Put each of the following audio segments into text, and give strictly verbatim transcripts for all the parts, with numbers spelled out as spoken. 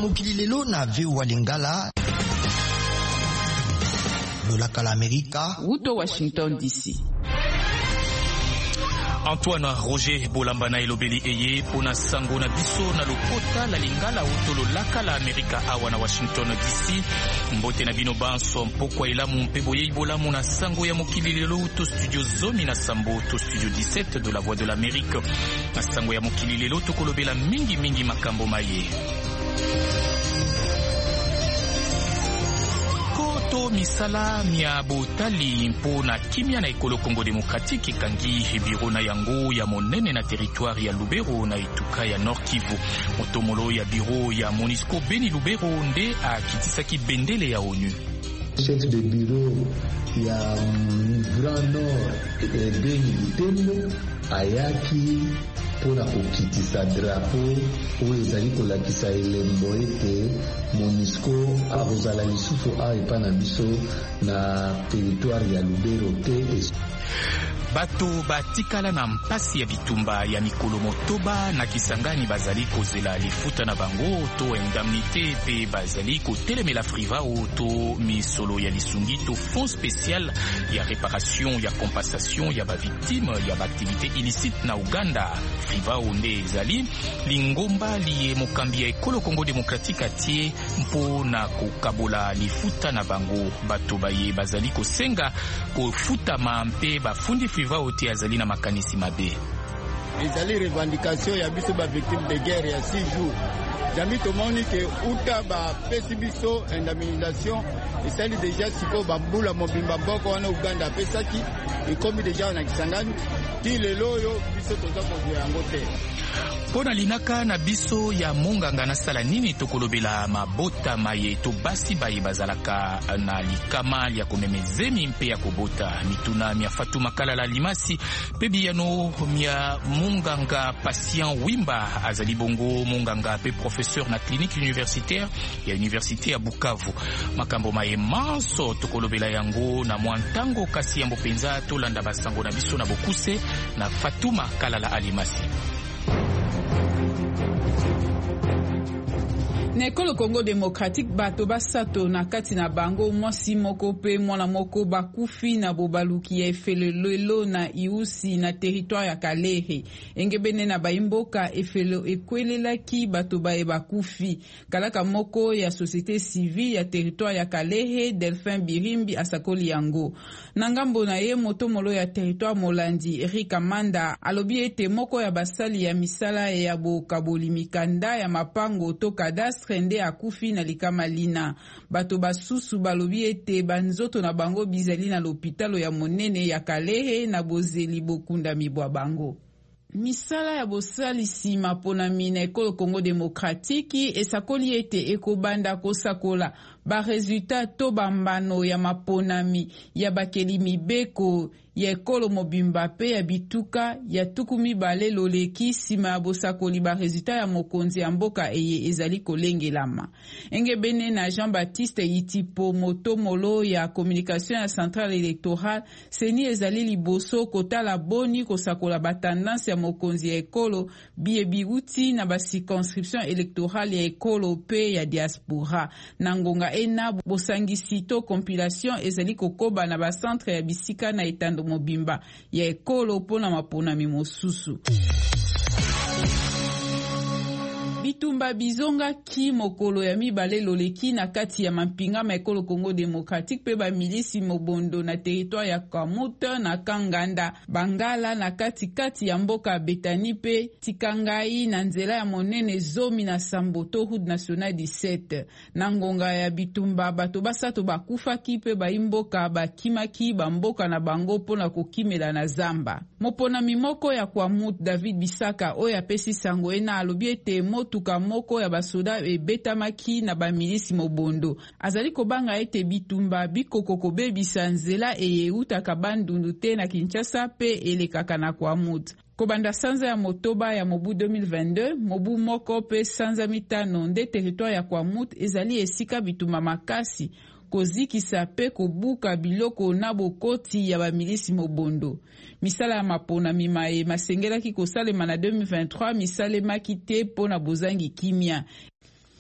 mokili lelo na V O A Lingala. Lolaka la Amerika. Wuto Washington D C. Antoine Roger Bolambana elobeli eye pona sango na biso na lokota la Lingala utolo laka la Amerika awa na Washington D C. Mbote na bino banso mpokwa elamu mpe boye bolamu na sango ya mokili lelo to studio zomi na sambo to studio dix-sept de la Voix de l'Amérique. Na sango ya mokili lelo to kolobela mingi mingi makambo maye. To misala mia botali mpo na kimia na ekolo Congo Demokratiki kangi biro na yango ya monene na territoire ya Lubero na ituka ya Nord Kivu. Motomolo ya biro ya Monisco Beni Lubero nde akitisaki bendele ya ONU. Chef de bureau ya Grand Nord Beni Lubero ayaki pona kokitisa drapo oyo ezali kolakisa elembo ete Monisco akozala lisusu awa epa na biso na territoire ya Lubero te. Bato batikala na mpasi ya bitumba ya mikolo motoba na Kisangani bazali kozela lifuta na bango to indemnité pe bazali kotelemela frivao to misolo ya lisungi to fonds spécial ya réparation ya compensation ya ba victime ya ba activité illicite na Uganda. Frivao nde ezali lingomba liye mokambi ya ekolo Congo Démocratique atie mpo na kokabola lifuta na bango. Bato baye bazali kosenga kofuta mampe bafundi frivao te azali na makanisi mabe. Ezali revendication ya biso ba victime de guerre ya six jours. Jami tomoni ke uta ba pesi biso indemnisation esali deja siko bambula mobimba mboko wana Uganda pesaki ikomi deja na Kisangani ti lelo yo biso toza kozwa yango te. Pona linaka na biso ya monganga na sala nini tokolobela mabota maye to basi baye bazalaka na likama ya komemezemi mpe ya kobota mituna mia Fatuma Kalala Limasi pe biyano mia monganga patient Wimba azali bongo monganga pe professeur na clinique universitaire ya université ya Bukavu. Makambo maye manso tokolobela yango na mwantango kasi ya mbopenza tolanda basango na biso na bokuse na Fatuma Kalala Alimasi. Na ekolo Congo Démocratique bato basato na kati na bango mwasi moko pe mwana moko bakufi na bobaluki ya efelelo na Iusi na territoire ya Kalehe. Engebene na baimboka efelo ekwelelaki bato bae bakufi. Kalaka moko ya société civile ya territoire ya Kalehe Delphin Birimbi asakoli yango. Nangambo na ye motomolo ya territoire Molandi Eric Amanda alobi ete moko ya basali ya misala ya bokaboli mikanda ya mapango to kadastre nde akufi na likama lina. Bato basusu balobi ete banzoto na bango bizali na lopitalo ya monene ya Kalehe na bozeli bokunda mibwa bango. Misala ya bosalisi maponami na ekolo Congo Démocratique esakoli ete ekobanda kosakola ba resultat to bambano ya maponami ya bakeli mibeko ya ekolo mobimba pe ya bituka ya tuku mibale loleki sima ya bosakoli ba resultat ya mokonzi ya mboka eye ezali kolengelama. Engebene na Jean-Baptiste Yitipo motomolo ya communication ya centrale électorale seni ezali liboso kotala boni kosakola ba tendance ya mokonzi ya ekolo biye biuti na ba circonscription électorale ya ekolo pe ya diaspora. Nangonga ena bosangisi to compilation ezali kokoba na ba centre ya bisika na etando mobimba ya ekolo pona maponami mosusu. Bitumba bizonga ki mokolo ya mibale loleki na kati ya mampinga ma ekolo Congo Démocratique pe ba milisi mobondo na territoire ya Kamuta na Kanganda Bangala na kati kati ya mboka Betani pe Tikangai na nzela ya monene zomi na Samboto Route Nationale dix-sept. Na ngonga ya bitumba bato basato bakufa ki pe ba imboka bakimaki bamboka na bango pona kokimela na zamba. Mopona mimoko ya Kwamut David Bisaka oya pesi sango ena alobi ete tuka moko ya basoda ebetamaki na bamilisi mobondo. Azali kobanga ete bitumba bikoko kobebisa nzela eyeutaka bandundu te na Kinshasa pe elekaka na Kwamut. Kobanda sanza ya motoba ya mobu deux mille vingt-deux, mobu moko pe sanza mitano nde territoire ya Kwamut ezali esika bitumba makasi kozikisa pe kobuka biloko na bokoti ya bamilisi mobondo. Misala ya mapona mimae masengelaki kosalema na deux mille vingt-trois misalemaki te pona bozangi kimia.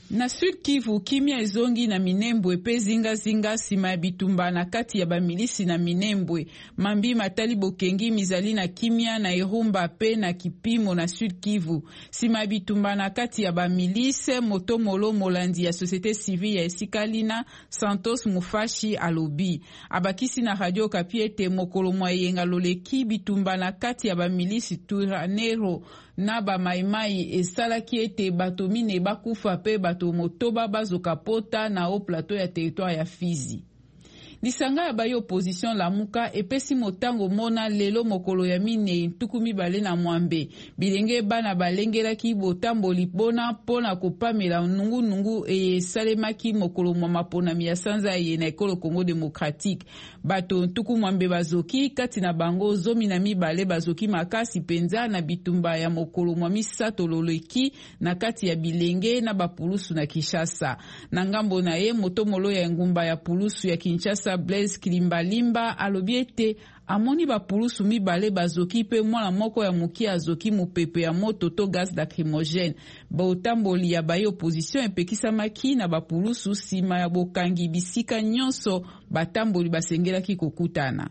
Na Sud Kivu, kimia ezongi na Minembwe pe zinga zinga sima ya bitumba na kati ya bamilisi na Minembwe. Mambi matali bokengi mizali na kimia na Irumba pe na Kipimo na Sud Kivu. Sima ya bitumba na kati ya bamilisi, Moto Molo Molandi ya Societe Civile ya Esikalina, Santos Mufashi alobi. Abakisi na Radio Kapi ete mokolo mwayenga loleki bitumba na kati ya bamilisi Turanero na ba maimai esalaki ete bato mine bakufa pe bato motoba bazoka pota na o plateau ya territoire ya Fizi. Lisanga ya bayo opposition Lamuka epesi motango mona lelo mokolo ya mine ntuku mibale na mwambe. Bilenge bana balengelaki botamboli pona pona kopamela nungu nungu e salemaki mokolo mwa maponami ya sanza ye na ekolo Congo Démocratique. Bato ntuku mwambe bazoki kati na bango zomi na mibale bazoki makasi penza na bitumba ya mokolo mwa misato loleki na kati ya bilenge na bapulusu na Kinshasa. Na ngambo na ye Moto Molo ya ngumba ya pulusu ya Kinshasa Blaise Kilimbalimba alobi ete amoni bapulusu mibale bazoki pe mwana moko ya muki azoki mupepe ya moto to gaz lacrymogène. Baotamboli ya bayo opposition epekisamaki na bapulusu sima ya bokangi bisika nyonso batamboli basengelaki kokutana.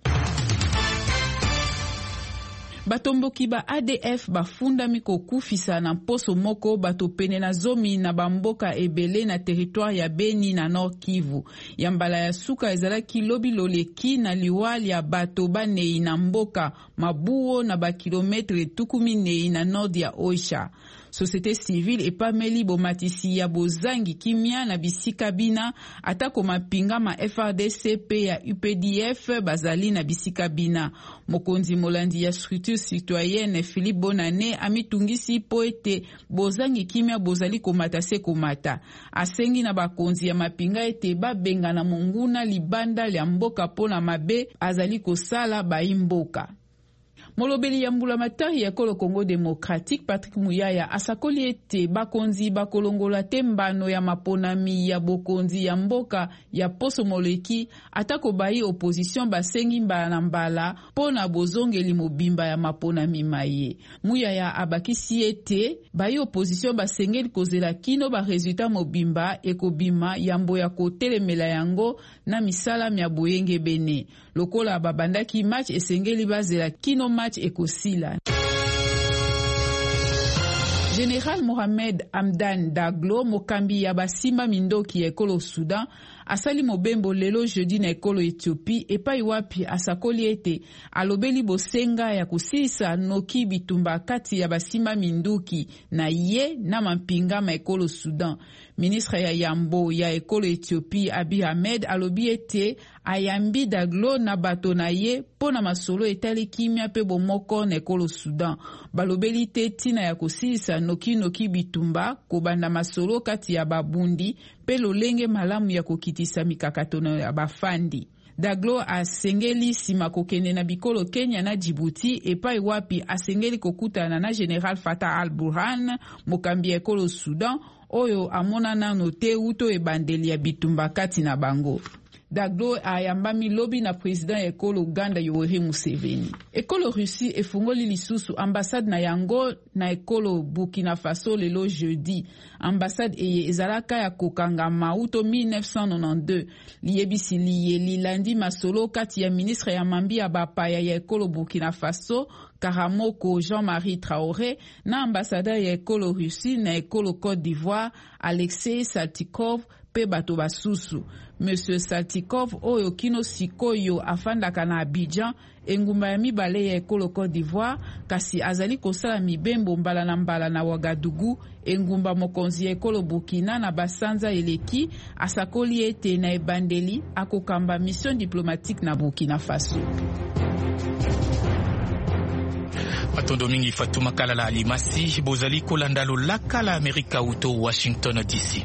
Batomboki ba A D F bafundami kokufisa na mposo moko bato pene na zomi na bamboka ebele na territoire ya Beni na Nord Kivu. Yambala ya suka ezalaki lobi loleki na liwali ya bato banei na mboka mabuo na bakilometre tukumi nei na nord ya Oisha. Société civile epameli bomatisi ya bozangi kimia na bisika bina atako mapinga ma F R D C P ya U P D F bazali na bisika bina. Mokonzi Molandi ya structure citoyenne Philippe Bonane amitungisi po ete bozangi kimia bozali komata se komata. Asengi na bakonzi ya mapinga ete babenga na monguna libanda lya mboka pona mabe azali kosala baimboka. Molobeli ya mbula matari ya kolo Congo Démocratique Patrick Muyaya asakoli ete bakonzi bakolongola tembano ya maponami ya bokonzi ya mboka ya poso moleki atako bayi opposition basengi mbala na mbala pona bozongeli mobimba ya maponami maye. Muyaya abakisi ete bayi opposition basengeli kozela kino ba resultat mobimba ekobima yambo ya kotelemela yango na misala mya boyenge bene. Lokola babandaki match esengeli bazela kino match ekosila. Général Mohamed Hamdan Daglo mokambi ya basimba mindoki ya ekolo Sudan asali mobembo lelo jeudi na ekolo Ethiopie epai wapi asakoli ete alobeli bosenga ya kusisa noki bitumba kati ya basimba minduki na ye na mampinga ma ekolo Sudan. Ministre ya Yambo ya ekolo Ethiopie Abiy Ahmed alobi ete ayambi Daglo na bato na ye pona masolo etali kimia pe bomoko na ekolo Sudan. Balobeli te tina ya kusisa noki noki bitumba kobanda masolo kati ya babundi pe lolenge malamu ya kokitisa mikakatono ya bafandi. Daglo asengeli sima kokende na bikolo Kenya na Djibouti epai wapi asengeli kokutana na General Fatah al-Burhan mokambi ekolo Sudan oyo amonana note uto ebandeli ya bitumba kati na bango. Daglo ayambami lobi na president ekolo Uganda Yoweri Museveni. Ekolo Russie efungoli lisusu ambassade na yango na ekolo Burkina Faso lelo jeudi. Ambassade eye ezalaka ya kokanga mauto mille neuf cent quatre-vingt-douze. Liyebisi liye lilandi masolo kati ya ministre ya mambi ya bapaya ya ekolo Burkina Faso Karamoko Jean-Marie Traoré na ambassadeur ya ekolo Russie na ekolo Côte d'Ivoire Alexei Saltikov pe bato basusu. Monsieur Saltikov oyo kino sikoyo afandaka na Abidjan engumba ya mibale ya ekolo Côte d'Ivoire kasi azali kosala mibembo mbala na mbala na Ouagadougou engumba mokonzi ya ekolo Burkina na basanza eleki asakoli ete na ebandeli akokamba mission diplomatique na Burkina Faso. Matondo mingi Fatuma Kalala Alimasi bozali kolanda lolaka la Amerika uto Washington D C.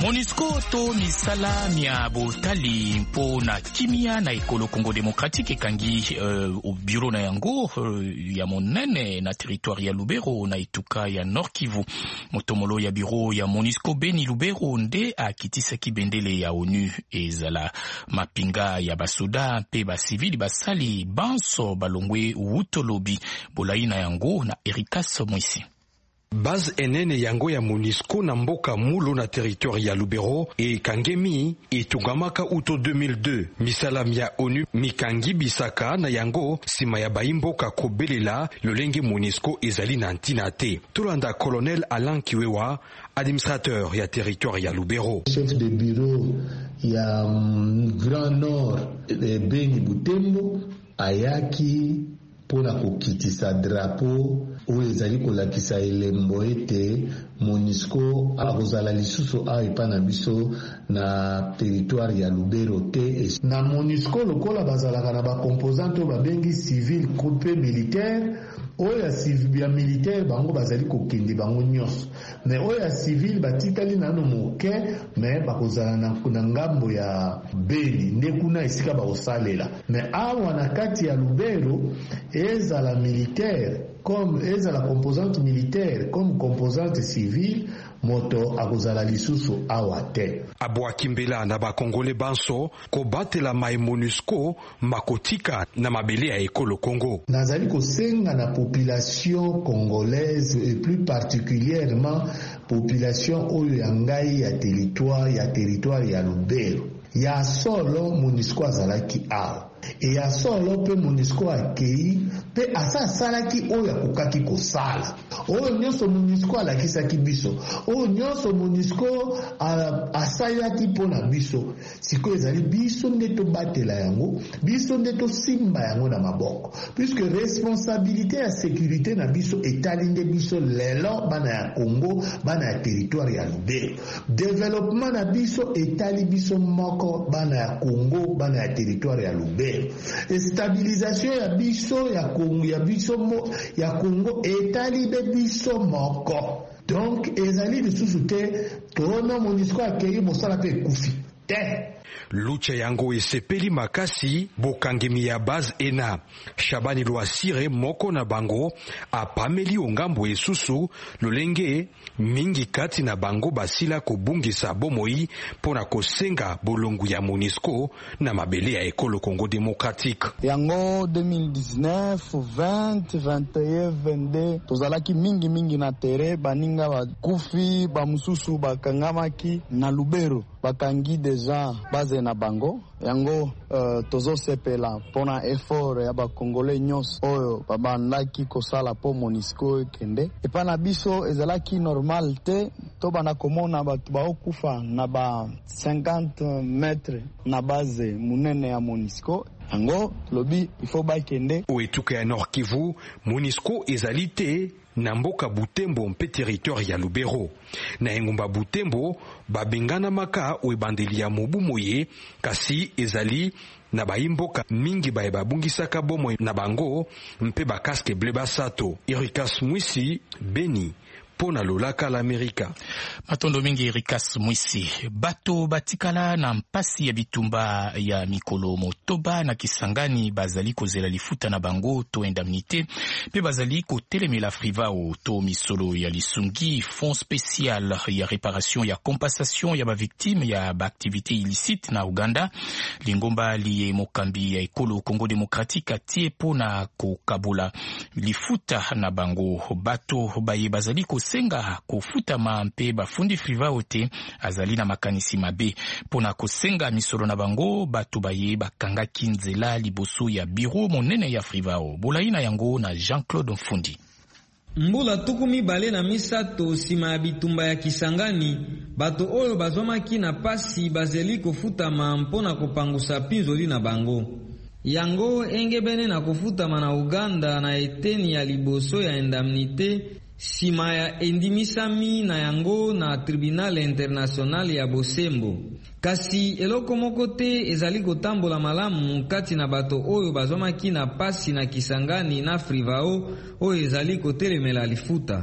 MONUSCO to misala mia botali mpo na kimia na ekolo Congo Démocratique ekangi uh, bureau na yango uh, ya monene na territoire ya Lubero na ituka ya Nord Kivu. Motomolo ya bureau ya MONUSCO Beni Lubero nde akitisaki bendele ya ONU ezala mapinga ya basoda pe ba civili basali banso balongwe utolobi bolai na yango na Erikas Mwisi. Base enene yango ya MONUSCO na mboka mulo na territoire ya Lubero e kangemi etungamaka uto deux mille deux. Misalam ya ONU mikangi bisaka na yango sima ya baimboka kobelela lolenge MONUSCO ezali na ntina te. Tolanda colonel Alain Kiwewa, administrateur ya territoire ya Lubero. Chef de bureau ya um, Grand Nord de Beni Butembo ayaki pona kokitisa drapeau oyo ezali kolakisa elembo ete MONUSCO akozala lisusu awa epa na biso na territoire ya Lubero te. Na MONUSCO lokola bazalaka na bakomposante oyo babengi civil coupe militaire, oyo ya civil ya militaire bango bazali kokende bango nyonso, mais oyo ya civil batikali nano moke mais bakozala na, na ngambo ya Beni nde kuna esika bakosalela. Mais awa na kati ya Lubero ezala militaire comme ezala composante militaire comme composante civile, moto akozala lisusu awa te. Abwa Kimbela na bakongole banso kobatela mai MONUSCO makotika na mabele ya ekolo Congo. Nazali kosenga na population congolaise et plus particulièrement population oyo ya ngai ya territoire ya territoire ya Lubero ya solo MONUSCO azalaki awa e ya solo pe MONUSCO akei pe asa salaki oyo akokaki kosala oyo nyonso MONUSCO alakisaki biso oyo nyonso MONUSCO asalaki mpona biso sikoyo ezali biso nde tobatela yango, biso nde tosimba yango na maboko, puisque responsabilité ya sécurité na biso etali nde biso lelo bana ya Congo bana ya territoire ya Lubero. Développement na biso etali biso moko bana ya Congo bana ya territoire ya Lubero. Stabilisation ya biso ya Congo ya biso mo ya Congo etali be biso moko. Donc ezali lisusu te tona MONUSCO akei mosala pe kufi te. Lucha yango esepeli makasi bokangemi ya base ena. Shabani Loasire moko na bango apameli ongambo esusu lolenge mingi kati na bango basila kobungisa bomoi pona kosenga bolongu ya MONUSCO na mabele ya ekolo Congo Démocratique. Yango deux mille dix-neuf, vingt, vingt et un, vingt-deux tozalaki mingi mingi na tere baninga bakufi bamususu bakangamaki na Lubero bakangi deja base na bango yango uh, tozo sepela pona effort ya ba Congolais nyonso oyo babandaki kosala po MONUSCO kende epa na biso ezalaki normal te to bana komona batu baokufa na ba cinquante mètres na base munene ya MONUSCO yango lobi ifo ba kende oetuka ya Nord Kivu. MONUSCO ezali te na mboka Butembo mpe territoire ya Lubero. Na engumba Butembo babengana maka oebandeli ya mobu moye kasi ezali na baimboka mingi bae babungisaka bomo na bango mpe bakaske ble basato. Erikas Mwisi, Beni, pona lolaka l'Amerika. Matondo mingi Erikas Mwisi. Bato batikala na mpasi ya bitumba ya mikolo motoba na Kisangani bazali kozela lifuta na bango to indemnité pe bazali ko telemela frivao to misolo ya lisungi fond spécial ya réparation ya compensation ya ba victime ya ba activité illicite na Uganda. Lingomba liye mokambi ya ekolo Congo Démocratique atie pona ko kabula lifuta na bango. Bato baye bazali ko senga kofuta mpe bafundi frivao te azali na makanisi mabe pona kosenga misolo na bango. Bato baye bakangaki nzela liboso ya biro monene ya frivao. Bolai na yango na Jean-Claude Mfundi. Mbula tukumi bale na misato sima ya bitumba ya Kisangani, bato oyo bazomaki na pasi bazeli kofutama mpona kopangusa pinzoli na bango. Yango engebene na kofutama na Uganda na eteni ya liboso ya indemnité sima ya endimisami na yango na tribunal international ya Bosembo. Kasi eloko moko te ezali kotambola malamu kati na bato oyo bazomaki na pasi na Kisangani na frivao oyo ezali kotelemela lifuta.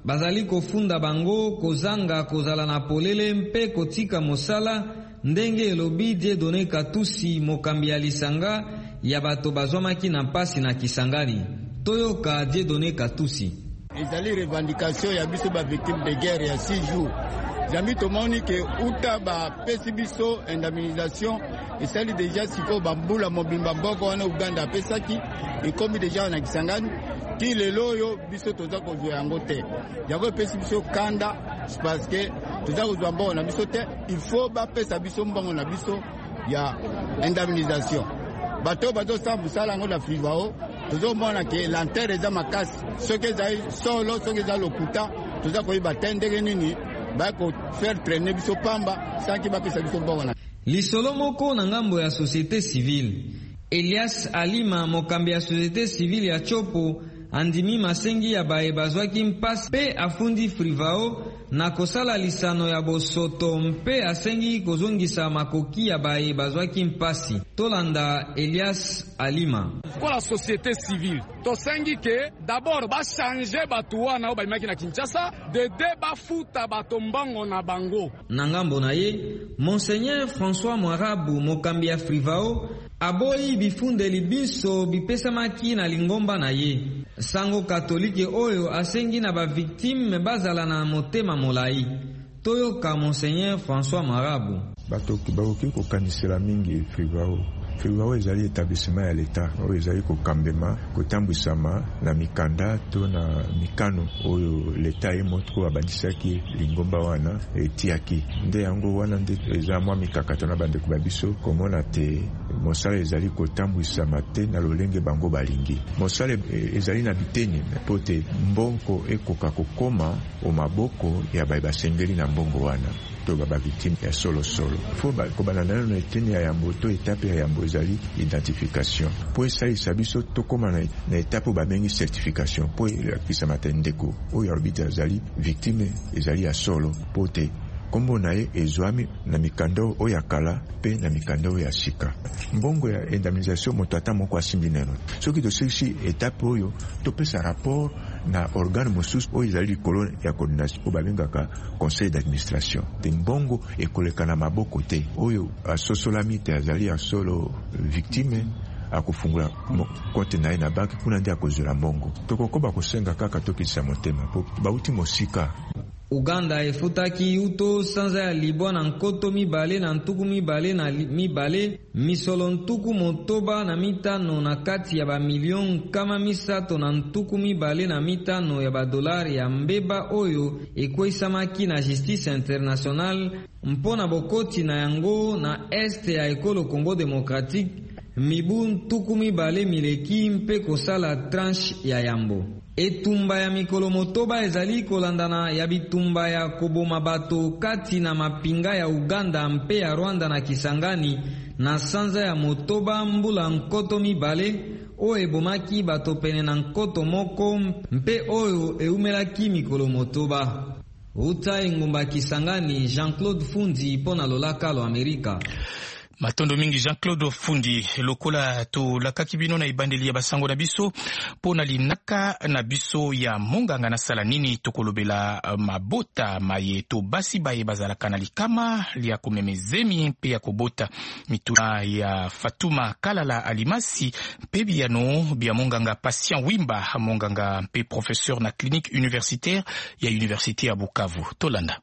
bazali kofunda bango kozanga kozala na polele mpe kotika mosala ndenge elobi Dieudonné Katusi, mokambi ya lisanga ya bato bazwamaki na mpasi na Kisangani. Toyoka Dieudonné Katusi. ezali revendication ya biso ba victime de guerre ya six jours. Jambi tomoni ke uta ba pesi biso indemnisation esali deja siko bambula mobimba mboko wana Uganda apesaki ekomi deja na Kisangani. Ti lelo oyo biso toza kozwa yango te. Yango pesi biso kanda parce que toza kozwa mbongo na biso te. Il faut ba pesa biso mbongo na biso ya indemnisation. Bato bato sa musala ngo na Frivao tozo mona ke lantere eza makasi soki ezali solo soki eza lokuta toza koyeba te ndenge nini bako faire traîner biso pamba sanki bapesa biso mbongo na lisolo moko na ngambo ya société civile. Elias Alima, mokambi ya société civile ya Chopo, andimi masengi ya bae bazwaki mpasi pe afundi Frivao na kosala lisano ya bosoto mpe asengi kozongisa makoki ya bae bazwaki mpasi. Tolanda Elias Alima. Kwa la société civile to sengi ke d'abord ba changer batu wana ba imaki na Kinshasa de deba futa bato mbango na bango. Na ngambo na ye Monseigneur François Mwarabu, mokambi ya Frivao, aboyi bifundeli biso bipesamaki na lingomba na ye. Sango katolike oyo asengi na ba victime bazala na motema molai. Toyoka Monseigneur François Mwarabu. Bato kibaoki kokanisela mingi Frivao. Frivao ezali établissement ya l'État oyo ezali kokambema kotambwisama na mikanda to na mikano oyo l'État ye motoko abandisaki lingomba wana etiaki. Nde yango wana nde eza mwa mikakata na bandeko babiso komona te mosala ezali kotambwisama te na lolenge bango balingi. Mosala ezali na biteni po te mbongo ekoka kokoma o maboko ya baye basengeli na mbongo wana to baba victime ya solo solo. Fo ba kobana na no eteni ya yambo to etape ya yambo ezali identification. Po esalisa biso tokoma na, na etape babengi certification po elakisa matendeko oyo arbitre ezali victime ezali ya solo po te kombo na ye ezwami na mikando oyo ya kala pe na mikando oyo ya sika. Mbongo ya indemnisation moto ata moko asimbi neno. Soki tosilisi etape oyo topesa rapport na organe mosusu oyo ezali likolo ya coordination oyo babengaka conseil d'administration. Te mbongo ekoleka na maboko te oyo asosolami te azali ya solo victime akufungula konte na ye na banki kuna ndi akozela mbongo. Tokokoba kosenga kaka tokisa motema po bauti mosika. Uganda efutaki uto sanza ya libwa na nkoto mibale na ntuku mibale na mibale misolo ntuku motoba na mitano na kati ya ba milion kama misato na ntuku mibale na mitano ya ba dolari ya mbeba oyo ekwesamaki na justice international mpona bokoti na yango na este ya ekolo Congo Democratique mibu ntuku mibale mileki mpe kosala tranche ya yambo. Etumba ya mikolo motoba ezali kolandana ya bitumba ya koboma bato kati na mapinga ya Uganda mpe ya Rwanda na Kisangani na sanza ya motoba mbula nkoto mibale oyo ebomaki bato pene na nkoto moko mpe oyo eumelaki mikolo motoba. Uta engumba Kisangani, Jean-Claude Fundi pona lolaka lo Amerika. Matondo mingi Jean-Claude Fundi lokola to lakaki bino na ibandeli ya basango na biso pona linaka na biso ya monganga na sala nini tokolobela mabota maye to basi baye bazalaka na likama lia komemezemi mpe ya kobota mituna ya Fatuma Kalala Alimasi mpe biano bia monganga Patient Wimba monganga mpe professeur na clinique universitaire ya université ya Bukavu. Tolanda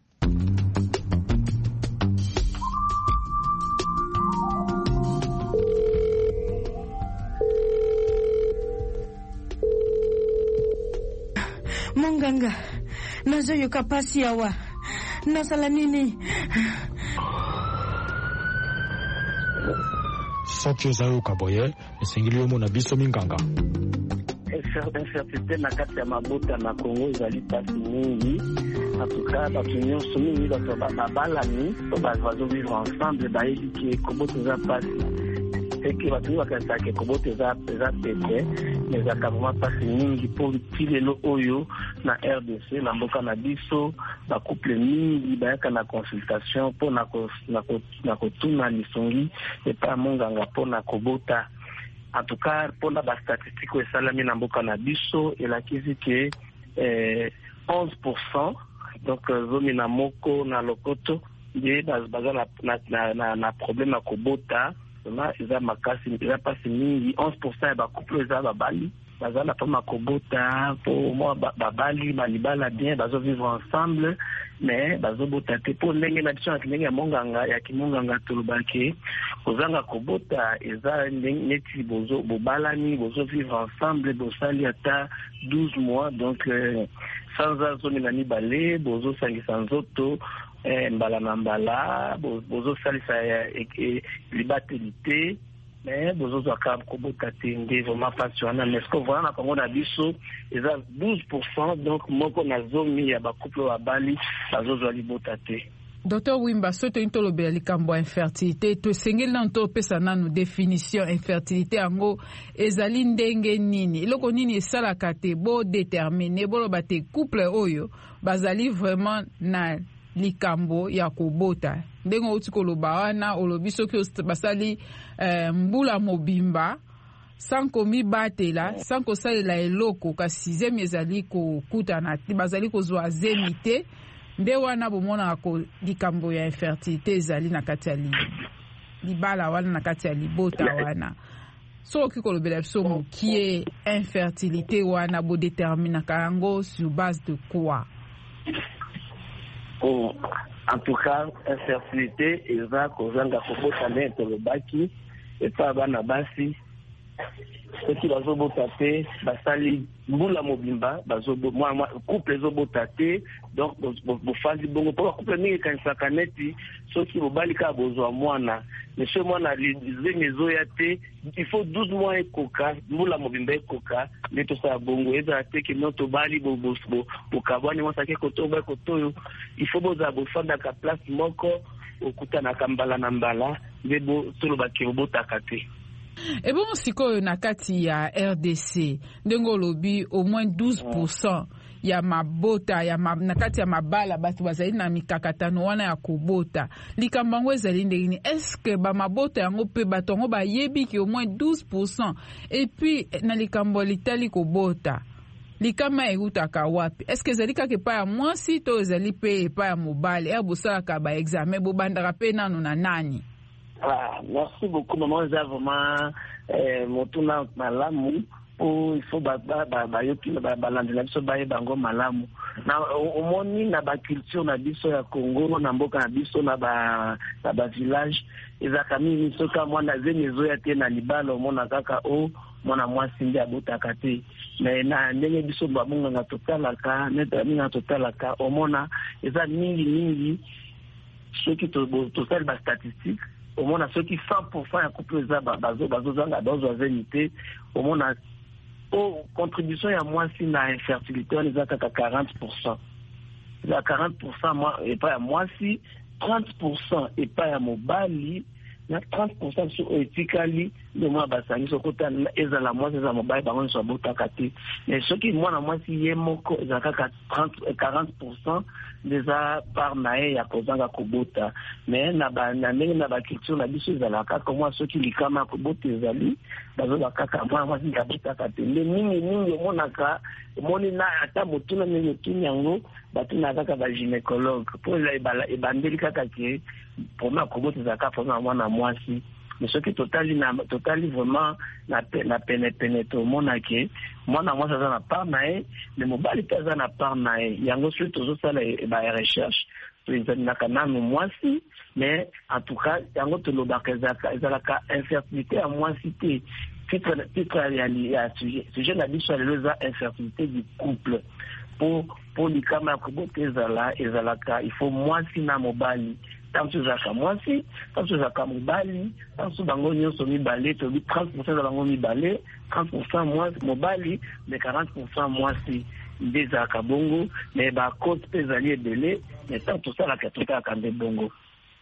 Monganga, nazo yoka pasi yawa. Nasala nini? Sokyo zayo kaboye, esengili yomo na biso minganga. Incertitude na kati ya mabota na Kongo ezali pasi mingi. En tout cas, bato nyonso mingi bato babalani, bazo vivre ensemble, bayebi ke kobota eza pasi. Eke bato bakanisa ke kobota eza pete, mais ezaka vraiment pasi mingi po tilelo oyo na R D C na mboka na biso bacouple mingi bayaka na consultation po na kotuna lisongi epa monganga po na kobota. En tout cas, pour la statistique esalami na mboka na biso elakisi ke eh, onze pour cent donc zomi na moko na lokoto nde baza na, na, na, na, na problème ya kobota na eza makasi eza pasi mingi. onze pour cent ya bacouple eza babali baza na poma kobota po mwa babali balibala bien bazovivre ensemble mais bazobota te po ndenge na biso na ndenge ya monganga ya kimonganga tolobaki kozanga kobota eza neti bozo bobalani bozovivre ensemble bosali ata douze mois donc euh, sans azoni na mibale bozosangisa nzoto eh, mbala na mbala bozosalisa libatelite mais bozozo akab kobota te nde vraiment passionnant mais ce que voilà na Congo na biso eza douze pour cent donc moko na zomi ya bakouple wa bali bazozo libota te. Docteur Wimba, soto intolobela likambo infertilité to sengeli na nto pesa nanu définition infertilité ango ezali ndenge nini eloko nini esalaka te bo déterminer boloba te couple oyo bazali vraiment na likambo ya kobota ndenge uti koloba wana olobi soki basali eh, mbula mobimba sanko mibatela sanko salela eloko kasi zemi ezali kokutana bazali kozwa zemi te nde wana bomona ko likambo ya infertilité ezali na kati ya libala wana na kati ya libota wana soki kolobela biso mokie infertilité wana bo déterminaka yango sur base de quoi? Oh, en tout cas, infertilité, eza kozanga kobota nde tolobaki epa bana basi soki bazobota te basali mbula mobimba bazobo mwa couple ezobota te donc bofandi bongo po couple mingi ekanisaka neti soki mobali kaka bozwa mwana mais so mwana zemi ezoya te il faut douze mois ekoka mbula mobimba ekoka nde tosala bongo ezala te ke no tobali bokabwani mwasake koto obai kotoyo il faut bozala bofandaka place moko okutanaka mbala na mbala nde tolobaki bobotaka te. Et bon, sikoyo na kati ya R D C, ndenge olobi au moins douze pour cent ya mabota ya ma, na kati ya mabala batu bazali na mikakatano wana ya kobota. Likambango ezali ndenge est-ce que ba mabota yango pe batongo ba yebi ki au moins douze pour cent et puis na likambo litali kobota. Likama eutaka wapi? Est-ce que ezali kaka pa ya mwasi to ezali pe pa ya mobali? E bosalaka ba examen bo bandaka pe nanu na nani? Ah, merci beaucoup maman, ça vraiment euh motuna malamu pour il faut ba ba ba yoki ba balandela biso ba bango malamu na omoni na ba culture na biso ya Congo na mboka na biso na ba na ba village ezaka mimi soka mwana zemezo ya te na libala omona kaka o mwana mwasi ndi abotaka te mais na ndenge biso babunga na totalaka neta minga totalaka omona eza mingi mingi soki to to sel ba statistique au moins ceux qui cent pour cent ya couple za bazo bazo zanga bazo zénité au moins au contribution ya moi si na infertilité on les attaque à quarante pour cent à quarante pour cent moi et pas à moi si trente pour cent et pas à mobali na trente pour cent sur ethically de moi basani sokota eza la moi eza mobali bango so botaka te mais ceux qui moi na moi si yemoko eza kaka trente quarante pour cent déjà par nae ya kozanga kobota mais na ba na ndenge na ba culture na biso ezala kaka moi ceux qui likama kobota ezali bazo bakaka moi moi si kabotaka te nde mingi mingi monaka moni na ata motuna mingi kinyango batuna kaka ba gynécologue pour la ebandeli kaka ke pour ma kobota zaka pour moi na moi si mais ce qui totali na totali vraiment na na pene pene to monake mwana moi ça na part nae mais mobali kaza na part nae yango surtout zo sala ba recherche to izana kana moi si mais en tout cas yango to lobaka ezala ka infertilité à moi cité titre titre ya sujet sujet na biso les infertilité du couple pour pour les kama kobote ezala ezala ka il faut moi si na mobali tanto zaka mwasi tanto zaka mobali tanto bango nyonso mibale to trente pour cent de bango mibale trente pour cent moi mobali mais quarante pour cent mwasi nde zaka bongo mais ba cause pezali ebele mais tanto ça la katoka kande bongo.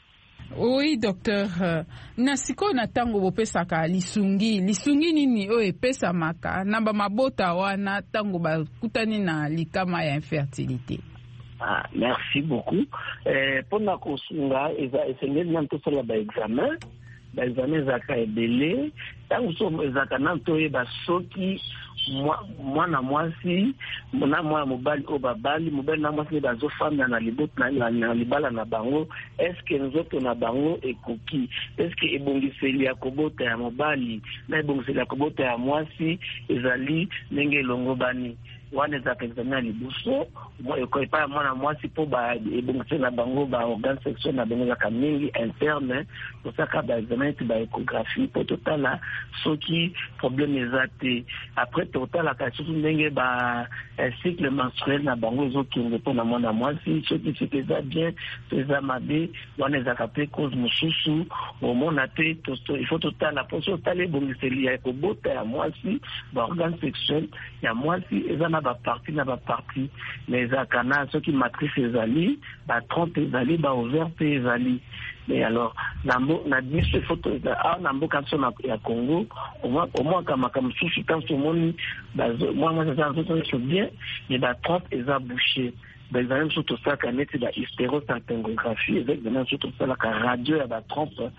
Oui docteur uh, na siko na tango bopesaka lisungi lisungi nini o epesa maka na ba mabota wana tango ba kutani na likama ya infertilité. Ah, merci beaucoup. Euh, pour la consunga, ils ont essayé de faire l'examen. baexamen ezalaka ebele ntango so ezalaka na toyeba soki mwana mwasi na mwana mobali oyo babali mobali na mwasi bazofanda na libala na bango eske nzoto na bango ekoki eske ebongiseli ya kobota ya mobali na ebongiseli ya kobota ya mwasi ezali ndenge elongo bani wana ezalaka examen ya liboso epa ya mwana mwasi mpo ebongiseli na bango baorgane sexuel na bango ezalaka mingi interne tosaka baexamen eti baekographie mpo totala soki probleme eza te apres totalaka soki ndenge bacycle menstruel na bango ezokende mpo na mwana mwasi soki soki eza bien to eza mabe wana ezalaka mpe cause mosusu omona te ifo totala mpo so totala ebongiseli ya ekobota ya mwasi baorgane sexuel ya mwasi eza na baparti na baparti mais ezalaka na soki matrice ezali batrompe ezali baouvert mpe ezali mais alors na biso foto awa na mboka biso ya Congo omwaka makambo mosusu ntango omoni mwa mwasi eza nzoto nyonso bien mais batrompe eza bouché baexamen mosusu tosalaka neti bahysterosalpingographie eza examen mosusu tosalaka radio ya batrompe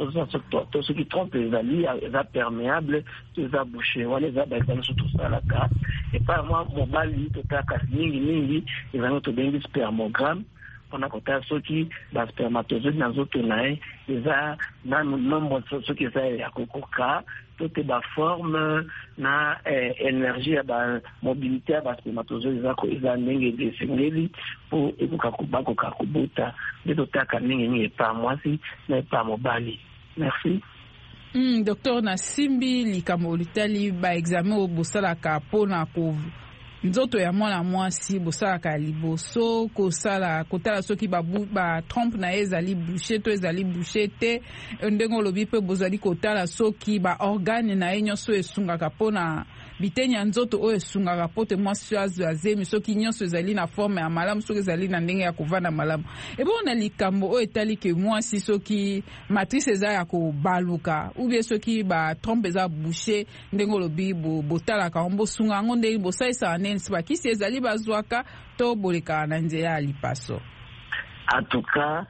to soki trompe ezali eza perméable to eza bouché wana eza baexamen mosusu tosalaka epai mwa mobali totalaka mingi mingi examen tobengi spermogramme mpona kotala soki baspermatozoide na nzoto na ye eza na nombre soki eza ya kokoka to te baforme na énergie ya bamobilité ya baspermatozoide eza ndenge esengeli mpo bakoka kobota nde totalaka mingimingi epa mwasi na epa mobali. Merci. Mm, docteur nasimbi likambo litali baexamen oyo bosalaka mpona ko nzoto ya mwana mwasi bosalaka liboso kosala kotala soki batrompe na ye ezali bouché to ezali bouché te ndenge olobi mpe bozali kotala soki baorgane na ye nyonso esungaka mpona biteni ya nzoto oyo esungaka mpo te mwasi azemi soki nyonso ezali na forme ya malamu soki ezali na ndenge ya kovanda malamu ebongo na likambo oyo etali ke mwasi soki matrice eza ya kobaluka ubie soki batrompe eza bouché ndenge olobi botalaka ngo bosunga yango ndenge bosalisaka neni si bakisi ezali bazwaka to bolekaka na nzela ya lipaso. En tout cas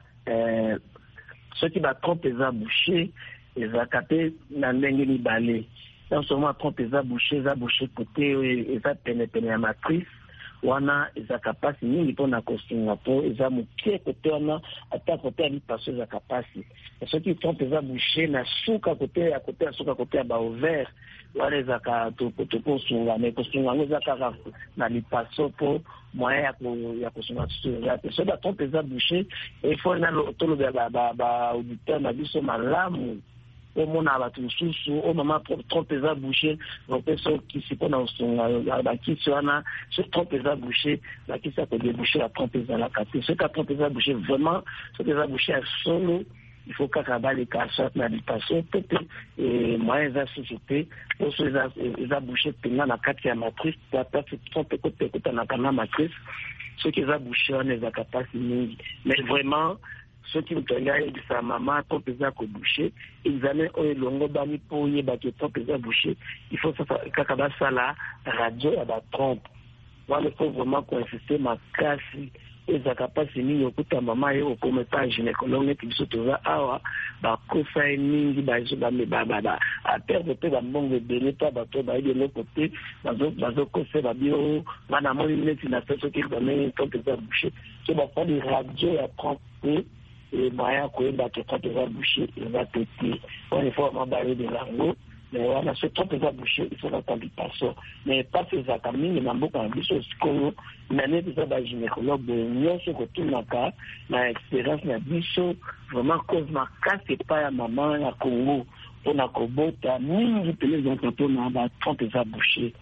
soki batrompe eza bouché ezalaka mpe na ndenge mibale. Non seulement trompe eza bouché eza bouché côté eza pene pene ya matrice wana ezalaka pasi mingi mpona kosunga mpo eza mokie kote wana ata kote ya lipaso ezalaka pasi soki trompe eza bouché na suka kote ya kote ya suka kote ya baouvert wana ezalaka tokosunga mais kosunga yango eza kaka na lipaso mpo moyen ya kosunga susu eza te soki batrompe eza bouché ifo tolobela baauditeur na biso malamu omona bato mosusu o mama trompe eza bouché mpe sokisi mpona kosunga bakisi wana soki trompe eza bouché bakisi ya kodebouché ya trompe ezalaka te soki trompe eza bouché vraiment soki eza bouché ya solo il faut kaka baleka soit na lipaso pe te moyen eza susu te oso eza bouché mpenza na kati ya matrice place trompe kote ekotanaka na matrice soki eza bouché wana ezalaka mpasi mingi mais vraiment soki moto ayebisa mama trompe eza kobouché examen oyo elongo bani mpo oyeba ke trompe eza bouché il faut kaka basala radio ya batrompe wana il faut vraiment koinsiste makasi ezalaka mpasi mingi okuta mama ye okoma epa gynécologue neti biso toza awa bakosa ye mingi aperde mpe bambongo ebele mpe bato bayebi eloko te bazokosa babio wana moni neti na se soki examen trompe eza bouché so basali radio ya trompe moyen koyeba ke trompe eza bouché eza te te wana il faut vraiment bayebela yango mais wana so trompe eza bouché il faut batandi paso mais pasi ezalaka mingi na mboka na biso sikoyo na neti eza bagynécologue boye nyonso kotunaka na expérience na biso vraiment cause makasi epai ya mama ya Congo mpona kobota mingi pele ezalaka mpona batrompe eza bouché.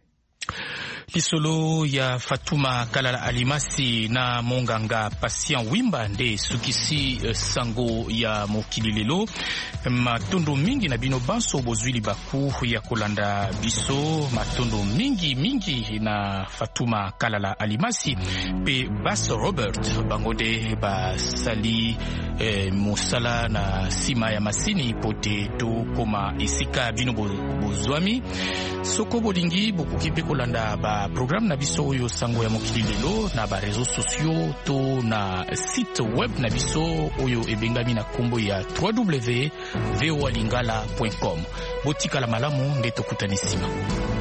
Lisolo ya Fatuma Kalala Alimasi na monganga Patient Wimba nde sukisi uh, sango ya mokili lelo matondo mingi na bino banso bozwili baku ya kolanda biso matondo mingi mingi na Fatuma Kalala Alimasi pe Bass Robert bangode basali eh, mosala na sima ya masini pote to koma isika bino bozwami soko bolingi bokuki pe kolanda ba ba programme na biso oyo sango ya mokili lelo na ba réseaux sociaux to na site web na biso oyo ebengami na kombo ya w w w point voa lingala point com. Botika la malamu nde tokutani sima.